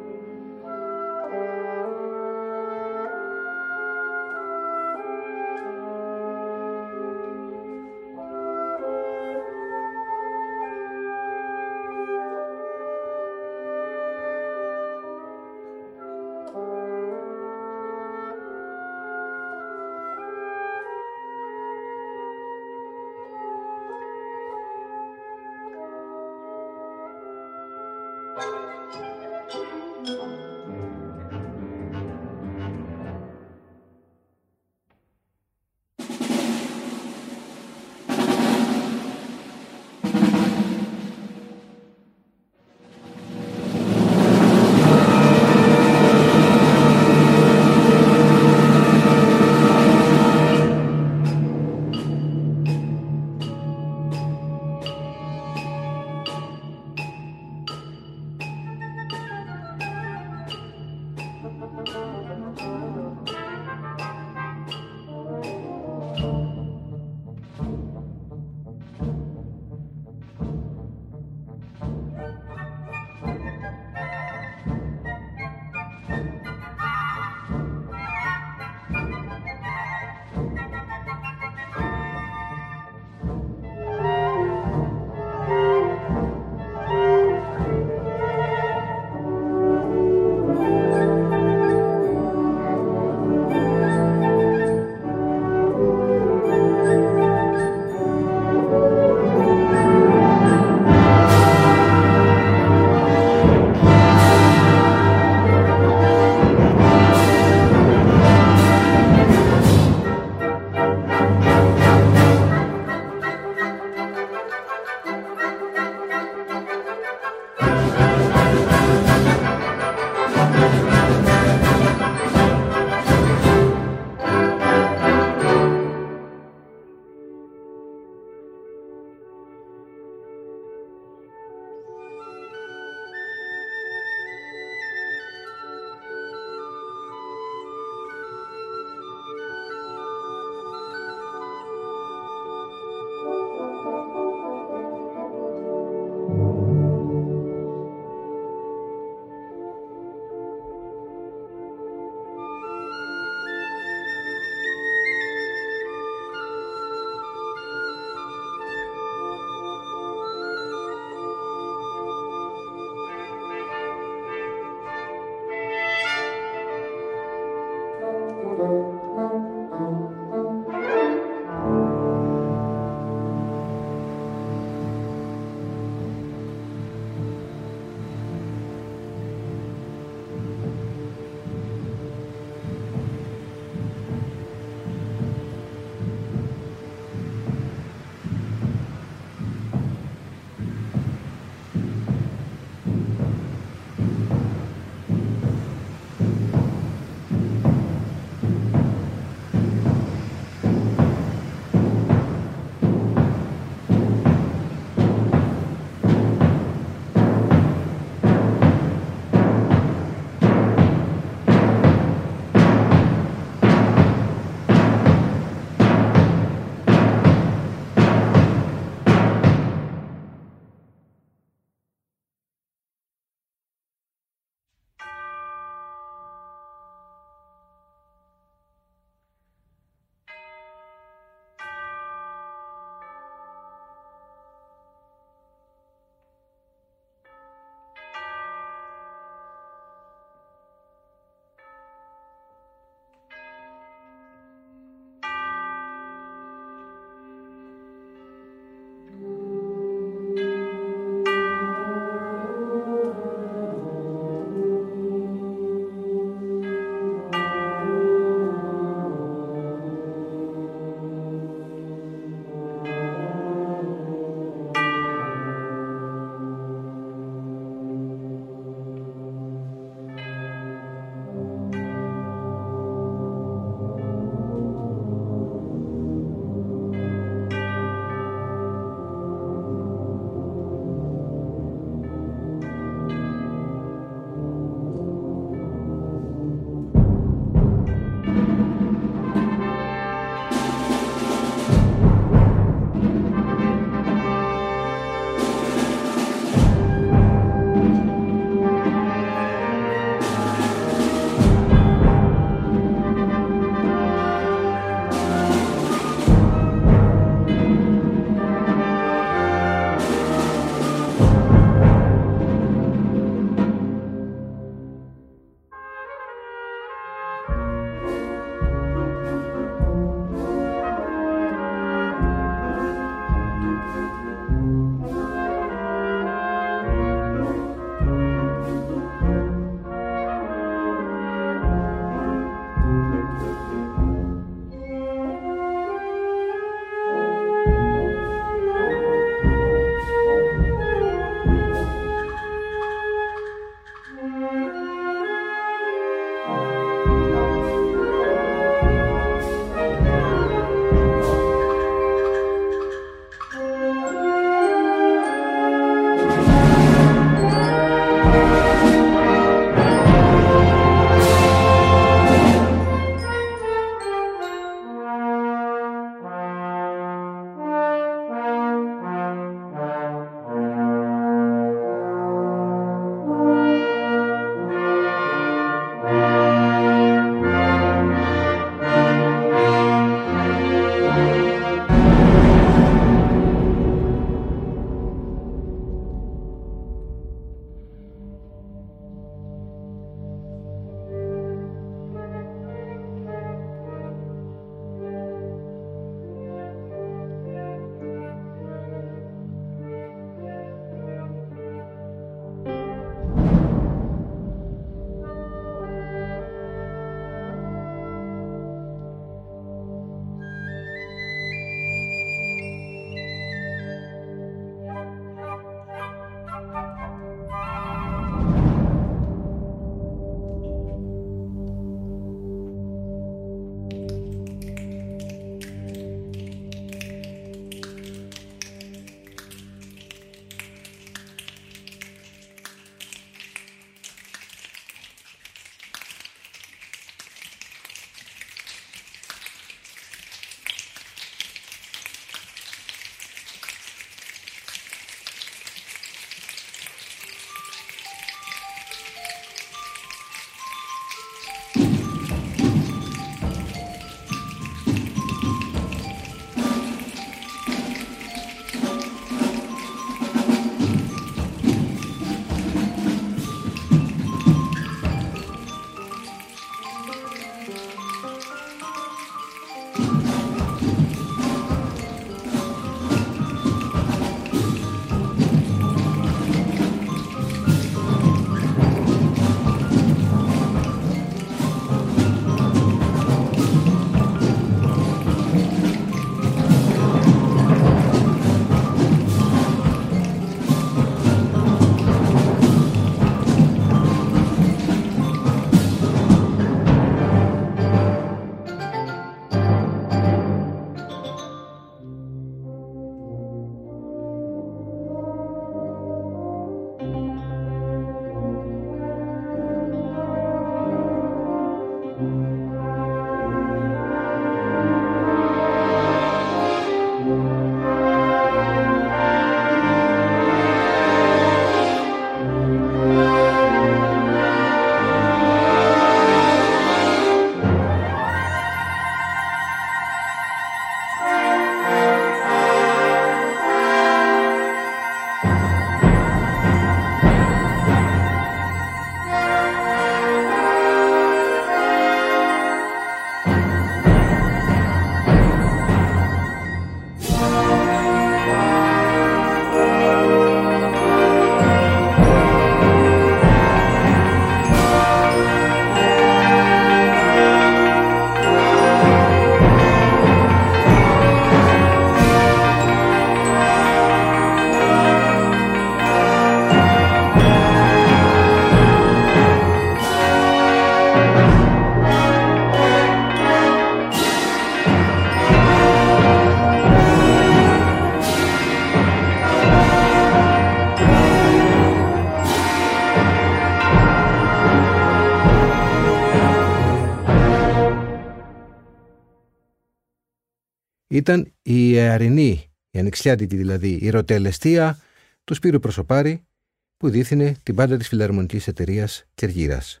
ήταν η Εαρινή, η ανοιξιάτικη δηλαδή, η ρωτελεστία του Σπύρου Προσωπάρη, που δίθυνε την μπάντα της Φιλαρμονικής Εταιρείας Κεργύρας.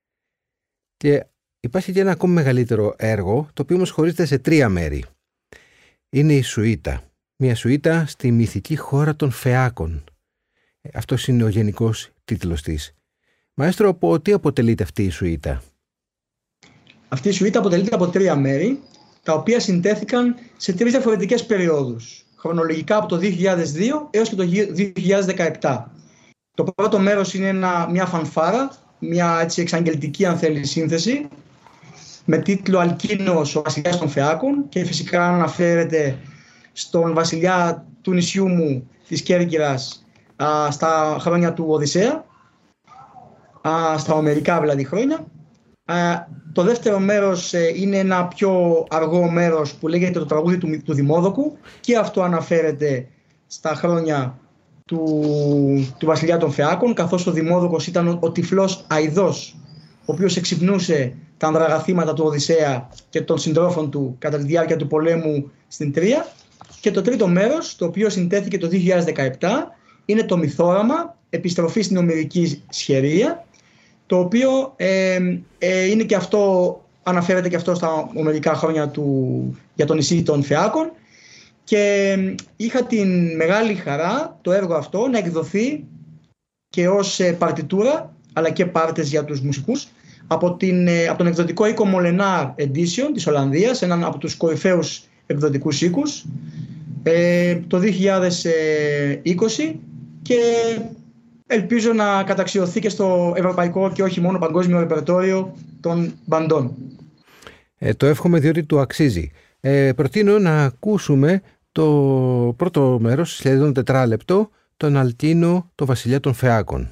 Και υπάρχει και ένα ακόμη μεγαλύτερο έργο, το οποίο όμως χωρίζεται σε 3 μέρη. Είναι η Σουίτα. Μια σουίτα στη μυθική χώρα των Φεάκων. Αυτός είναι ο γενικός τίτλος της. Μαέστρο, από τι αποτελείται αυτή η σουίτα?
Αυτή η σουίτα αποτελείται από 3 μέρη, τα οποία συντέθηκαν σε 3 διαφορετικές περιόδους. Χρονολογικά από το 2002 έως και το 2017. Το πρώτο μέρος είναι μια φανφάρα, μια έτσι εξαγγελτική αν θέλει σύνθεση, με τίτλο «Αλκίνος, ο βασιλιάς των Φεάκων», και φυσικά αναφέρεται στον βασιλιά του νησιού μου της Κέρκυρας στα χρόνια του Οδυσσέα, στα ομερικά δηλαδή χρόνια. Το δεύτερο μέρος είναι ένα πιο αργό μέρος που λέγεται το τραγούδι του Δημόδοκου, και αυτό αναφέρεται στα χρόνια του βασιλιά των Φεάκων, καθώς ο Δημόδοκος ήταν ο τυφλός αηδός, ο οποίος εξυπνούσε τα ανδραγαθήματα του Οδυσσέα και των συντρόφων του κατά τη διάρκεια του πολέμου στην Τρία. Και το τρίτο μέρος, το οποίο συντέθηκε το 2017, είναι το Μυθόραμα, επιστροφή στην ομηρική σχερία, το οποίο είναι και αυτό, αναφέρεται και αυτό στα ομερικά χρόνια για το νησί των Φεάκων, και είχα την μεγάλη χαρά το έργο αυτό να εκδοθεί και ως παρτιτούρα αλλά και πάρτες για τους μουσικούς από τον εκδοτικό οίκο Molenaar Edition της Ολλανδίας, έναν από τους κορυφαίους εκδοτικούς οίκους, το 2020, και ελπίζω να καταξιωθεί και στο ευρωπαϊκό και όχι μόνο παγκόσμιο ρεπερτόριο των μπαντών.
Το εύχομαι, διότι του αξίζει. Προτείνω να ακούσουμε το πρώτο μέρος, σχεδόν 4 λεπτό, τον Αλκίνο, το βασιλιά των Φεάκων.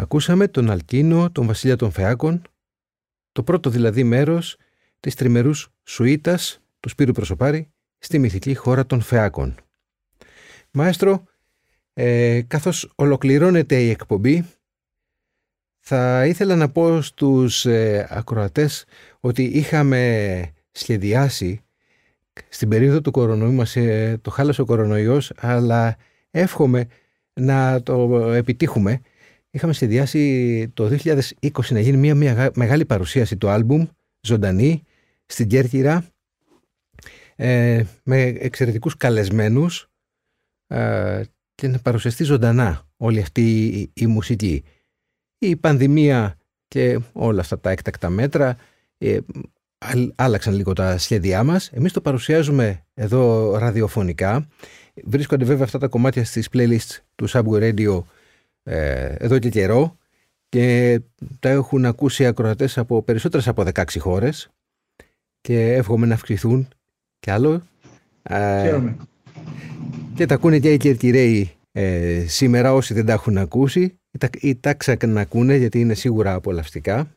Ακούσαμε τον Αλκίνο, τον Βασιλιά των Φεάκων, το πρώτο δηλαδή μέρος της τριμερούς σουίτας του Σπύρου Προσωπάρη στη μυθική χώρα των Φεάκων. Μαέστρο, καθώς ολοκληρώνεται η εκπομπή, θα ήθελα να πω στους ακροατές ότι είχαμε σχεδιάσει στην περίοδο του κορονοϊού μας, το χάλασε ο κορονοϊός, αλλά εύχομαι να το επιτύχουμε. Είχαμε σχεδιάσει το 2020 να γίνει μια μεγάλη παρουσίαση του άλμπουμ, ζωντανή, στην Κέρκυρα, με εξαιρετικούς καλεσμένους και να παρουσιαστεί ζωντανά όλη αυτή η μουσική. Η πανδημία και όλα αυτά τα έκτακτα μέτρα άλλαξαν λίγο τα σχέδιά μας. Εμείς το παρουσιάζουμε εδώ ραδιοφωνικά. Βρίσκονται βέβαια αυτά τα κομμάτια στις playlists του Subway Radio εδώ και καιρό και τα έχουν ακούσει ακροατές από περισσότερες από 16 χώρες και εύχομαι να αυξηθούν κι άλλο. Και τα ακούνε και οι Κερκυραίοι σήμερα, όσοι δεν τα έχουν ακούσει ή τα ξανακούνε, γιατί είναι σίγουρα απολαυστικά.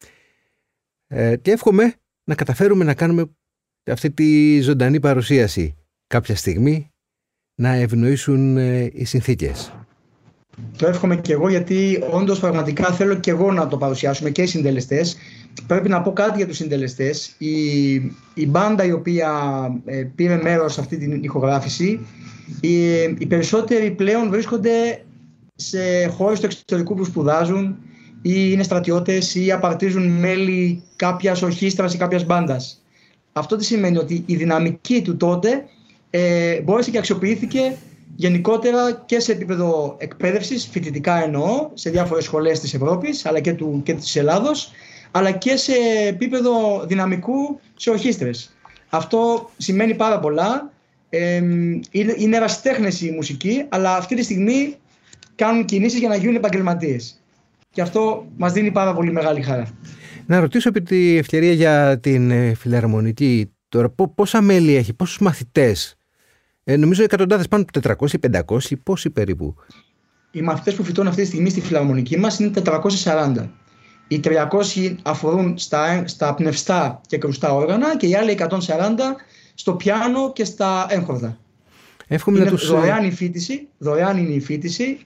Και εύχομαι να καταφέρουμε να κάνουμε αυτή τη ζωντανή παρουσίαση κάποια στιγμή, να ευνοήσουν οι συνθήκες.
Το εύχομαι και εγώ, γιατί όντως πραγματικά θέλω και εγώ να το παρουσιάσουμε και οι συντελεστές. Πρέπει να πω κάτι για τους συντελεστές. Η μπάντα η οποία πήρε μέρος σε αυτή την ηχογράφηση, οι περισσότεροι πλέον βρίσκονται σε χώρες του εξωτερικού που σπουδάζουν ή είναι στρατιώτες ή απαρτίζουν μέλη κάποιας ορχήστρας ή κάποιας μπάντας. Αυτό τι σημαίνει? Ότι η δυναμική του τότε μπόρεσε και αξιοποιήθηκε γενικότερα και σε επίπεδο εκπαίδευσης, φοιτητικά εννοώ, σε διάφορες σχολές της Ευρώπης αλλά και της Ελλάδος, αλλά και σε επίπεδο δυναμικού σε ορχήστρες. Αυτό σημαίνει πάρα πολλά. Είναι ερασιτέχνες η μουσική, αλλά αυτή τη στιγμή κάνουν κινήσεις για να γίνουν επαγγελματίες. Και αυτό μας δίνει πάρα πολύ μεγάλη χαρά.
Να ρωτήσω επί τη ευκαιρία για την Φιλαρμονική τώρα, πόσα μέλη έχει, πόσους μαθητές? Νομίζω εκατοντάδες, πάνω από 400-500, πόσοι περίπου?
Οι μαθητές που φοιτούν αυτή τη στιγμή στη Φιλαρμονική μας είναι 440. Οι 300 αφορούν στα πνευστά και κρουστά όργανα και οι άλλοι 140 στο πιάνο και στα έγχορδα. Είναι δωρεάν είναι η φοιτηση.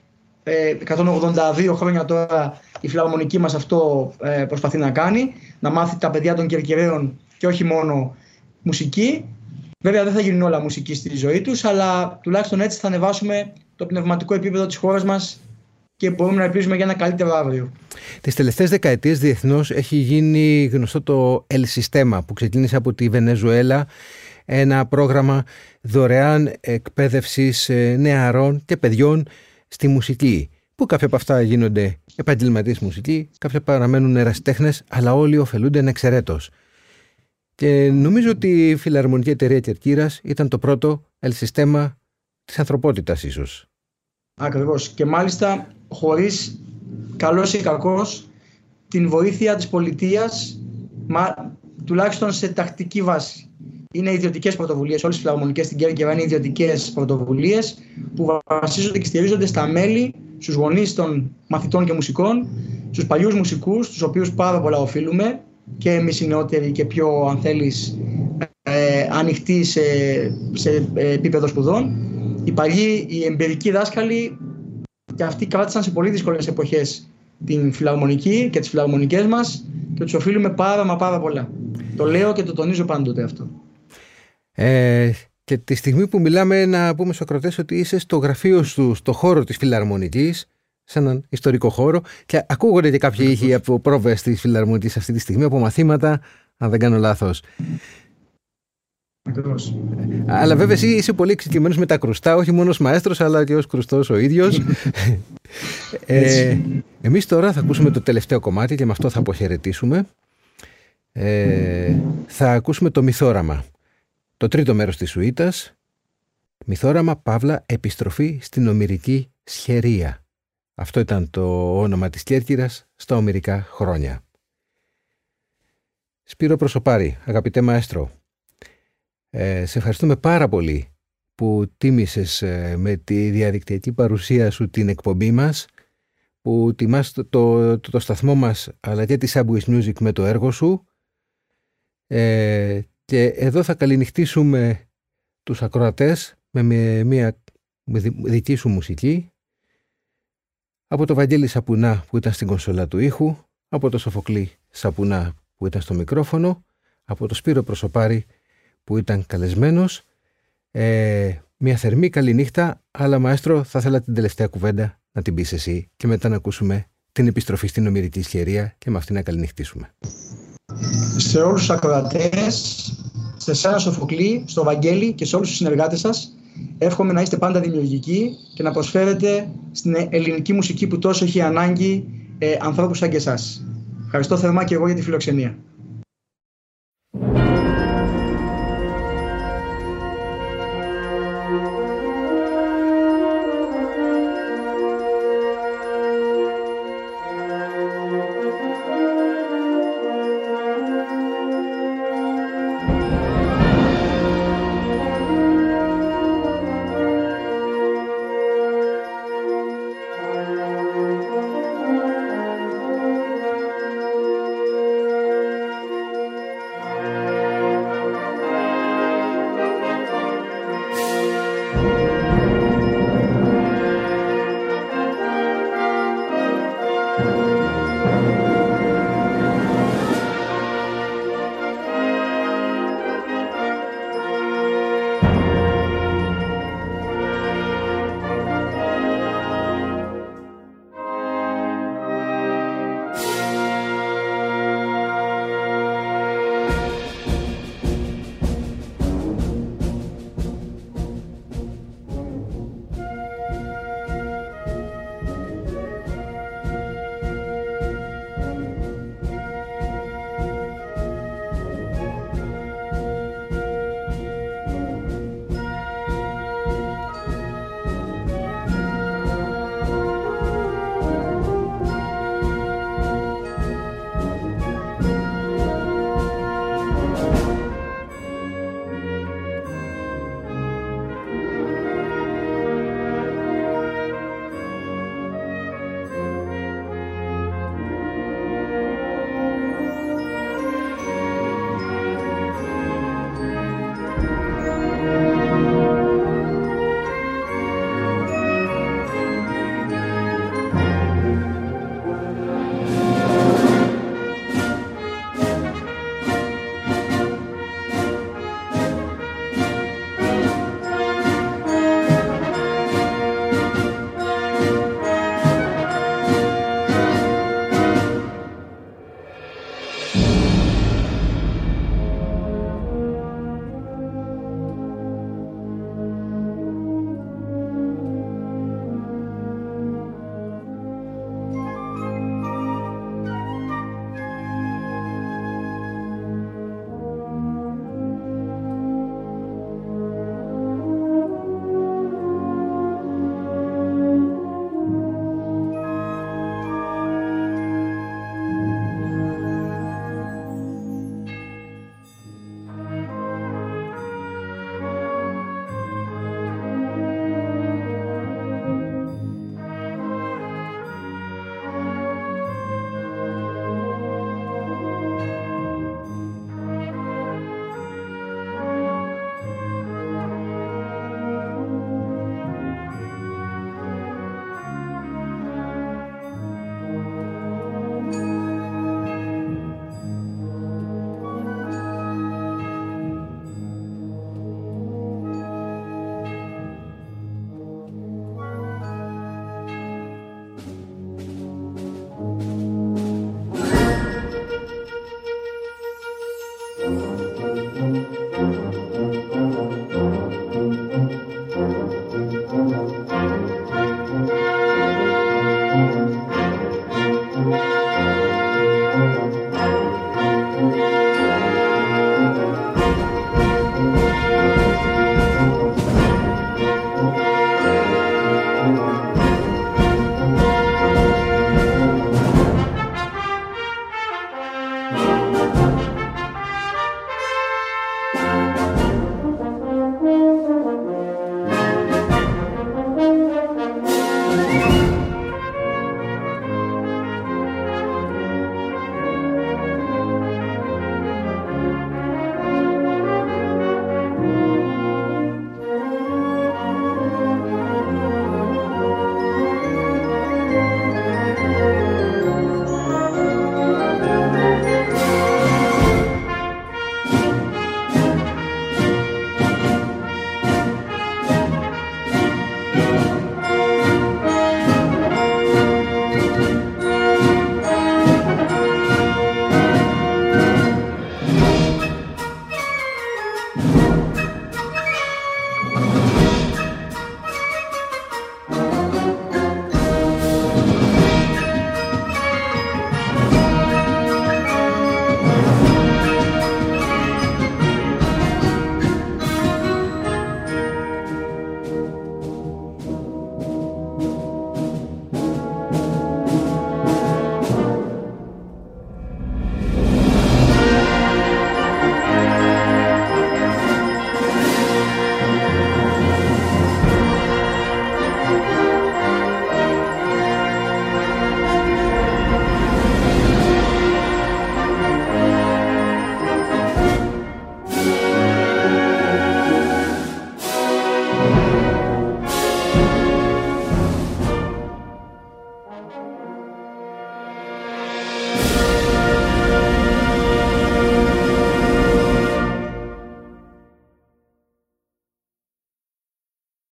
182 χρόνια τώρα η Φιλαρμονική μας αυτό προσπαθεί να κάνει, να μάθει τα παιδιά των Κερκυραίων και όχι μόνο μουσική. Βέβαια δεν θα γίνουν όλα μουσική στη ζωή τους, αλλά τουλάχιστον έτσι θα ανεβάσουμε το πνευματικό επίπεδο της χώρας μας και μπορούμε να ελπίζουμε για ένα καλύτερο αύριο.
Τις τελευταίες δεκαετίες διεθνώς έχει γίνει γνωστό το El Sistema, που ξεκίνησε από τη Βενεζουέλα, ένα πρόγραμμα δωρεάν εκπαίδευσης νεαρών και παιδιών στη μουσική, που κάποια από αυτά γίνονται επαγγελματίες μουσική, κάποια παραμένουν ερασιτέχνες, αλλά όλοι ωφελούνται ανεξαιρέτως. Και νομίζω ότι η Φιλαρμονική Εταιρεία Κερκύρας ήταν το πρώτο El Sistema της ανθρωπότητας ίσως.
Ακριβώς. Και μάλιστα χωρίς, καλός ή κακός, την βοήθεια της πολιτείας, τουλάχιστον σε τακτική βάση. Είναι ιδιωτικές πρωτοβουλίες. Όλες οι φιλαρμονικές στην Κέρκυρα είναι ιδιωτικές πρωτοβουλίες που βασίζονται και στηρίζονται στα μέλη, στους γονείς των μαθητών και μουσικών, στους παλιούς μουσικούς, τους οποίους πάρα πολλά οφείλουμε, και εμείς οι νεότεροι και πιο, αν θέλεις, ανοιχτοί σε επίπεδο σπουδών. Οι παλιοί, οι εμπειρικοί δάσκαλοι, και αυτοί κράτησαν σε πολύ δύσκολες εποχές την φιλαρμονική και τις φιλαρμονικές μας και τους οφείλουμε πάρα πολλά. Το λέω και το τονίζω πάντοτε αυτό.
Και τη στιγμή που μιλάμε, να πούμε στους ακροατές ότι είσαι στο γραφείο σου, στο χώρο της Φιλαρμονικής, σε έναν ιστορικό χώρο, και ακούγονται και κάποιοι ήχοι από πρόβες της Φιλαρμονικής αυτή τη στιγμή, από μαθήματα, αν δεν κάνω λάθος.
Ακριβώς.
Αλλά βέβαια εσύ είσαι πολύ εξοικειωμένος με τα κρουστά, όχι μόνο ως μαέστρος, αλλά και ως κρουστός ο ίδιος. Εμείς τώρα θα ακούσουμε το τελευταίο κομμάτι και με αυτό θα αποχαιρετήσουμε. Θα ακούσουμε το Μυθόραμα, το τρίτο μέρος της σουίτας. Μυθόραμα, παύλα, επιστροφή στην ομηρική σχερία. Αυτό ήταν το όνομα της Κέρκυρας στα ομηρικά χρόνια. Σπύρο Προσωπάρη, αγαπητέ μαέστρο, σε ευχαριστούμε πάρα πολύ που τίμησες με τη διαδικτυακή παρουσία σου την εκπομπή μας, που τιμάς το σταθμό μας, αλλά και τη Subways Music με το έργο σου. Και εδώ θα καληνυχτήσουμε τους ακροατές με μια δική σου μουσική, από το Βαγγέλη Σαπουνά που ήταν στην κονσόλα του ήχου, από το Σοφοκλή Σαπουνά που ήταν στο μικρόφωνο, από το Σπύρο Προσωπάρη που ήταν καλεσμένος. Μια θερμή καλή νύχτα, αλλά μαέστρο, θα ήθελα την τελευταία κουβέντα να την πεις εσύ και μετά να ακούσουμε την επιστροφή στην ομηρική ισχυρία και με αυτή να καληνυχτήσουμε.
Σε όλους τους ακροατές, σε εσένα Σοφοκλή, στο Βαγγέλη και σε όλους τους συνεργάτες σας, εύχομαι να είστε πάντα δημιουργικοί και να προσφέρετε στην ελληνική μουσική που τόσο έχει ανάγκη ανθρώπους σαν και εσάς. Ευχαριστώ θερμά και εγώ για τη φιλοξενία.